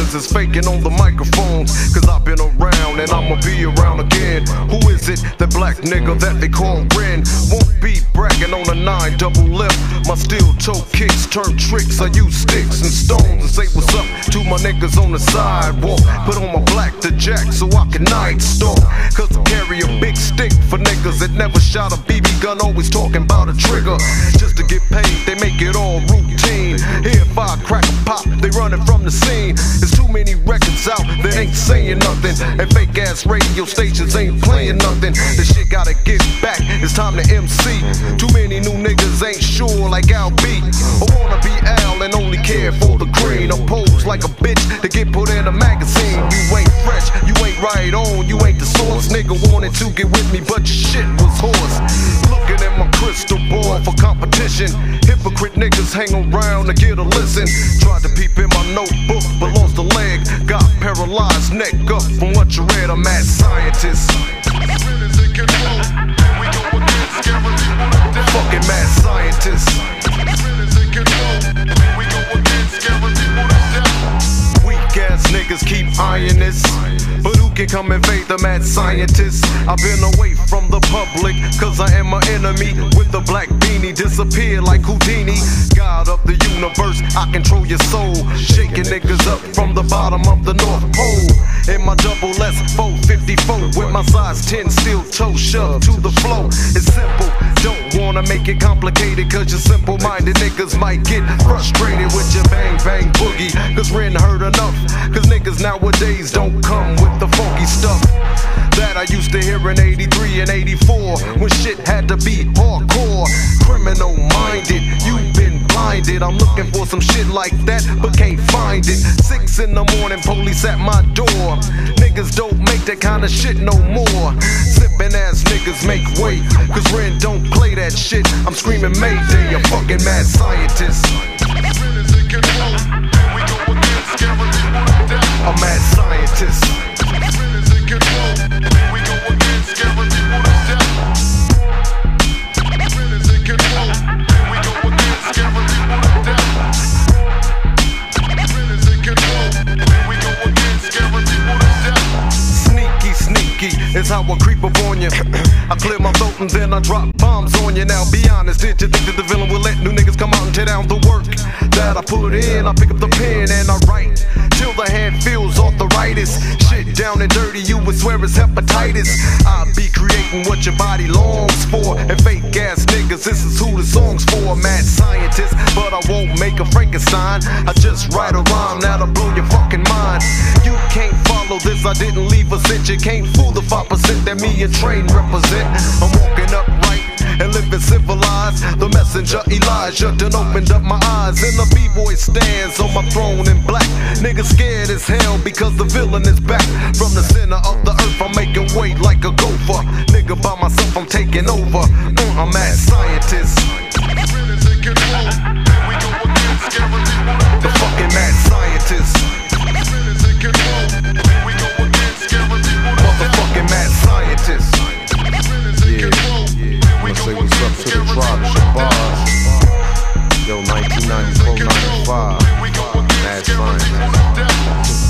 niggas is faking on the microphones. Cause I've been around and I'ma be around again. Who is it, that black nigga that they call Ren? Won't be bragging on a 9 double lip. My steel toe kicks turn tricks. I use sticks and stones and say what's up to my niggas on the sidewalk. Put on my black to jack so I can night stalk. Cause I carry a big stick for niggas that never shot a BB gun, always talking about a trigger. Just to get paid, they make it all routine. Here if I crack a pop, they running from the scene. There's too many records out that ain't saying nothing, and fake ass radio stations ain't playing nothing. This shit gotta get back, it's time to MC. Too many new niggas ain't sure like Al B. I wanna be Al and only care for the green. I pose like a bitch to get put in a magazine. You ain't fresh, you ain't right on, you ain't the source. Nigga wanted to get with me, but your shit was horse. Looking at my crystal ball for competition. Hypocrite niggas hang around to get a listen. Tried to peep in my notebook, but lost a leg. Got paralyzed, neck up from what you read. I'm mad scientist. Fucking mad scientist. Weak ass niggas keep eyeing this, but who can come invade the mad scientist? I've been away from the public, cause I am my enemy. With the black beanie, disappear like Houdini. God of the universe, I control your soul. Shaking niggas up from the bottom of the North Pole. In my double S 454, with my size 10 steel toe shoved to the floor. It's simple, don't wanna make it complicated, cause your simple-minded niggas might get frustrated with your bang bang boogie. Cause Ren heard enough, cause niggas nowadays don't come with the funky stuff that I used to hear in 83 and 84, when shit had to be hardcore. Criminal minded, you've been blinded. I'm looking for some shit like that, but can't find it. 6 in the morning, police at my door. Niggas don't make that kind of shit no more. Sippin' ass niggas make way, cause Ren don't play that shit. I'm screaming Mayday, a fucking mad scientist. A mad scientist. It's how I creep up on you. I clear my throat and then I drop bombs on you. Now be honest, did you think that the villain will let new niggas come out and tear down the work that I put in? I pick up the pen and I write till the hand feels arthritis. Shit down and dirty, you would swear it's hepatitis. I be creating what your body longs for, and fake ass niggas, this is who the song's for. Mad scientist, but I won't make a Frankenstein. I just write a rhyme that'll blow your fucking mind. You can't follow this, I didn't leave a cent. You can't fool the 5% that me and Train represent. I'm walking upright and living civilized. The messenger Elijah done opened up my eyes, and the b-boy stands on my throne in black. Niggas scared as hell because the villain is back. From the center of the earth, I'm making weight like a gopher. Nigga, by myself, I'm taking over. I'm mad scientist. The fucking mad scientist. Motherfucking mad scientist. Yeah, wanna say what's up to the tribe, Shabazz. Yo, 1994, 95, mad scientist.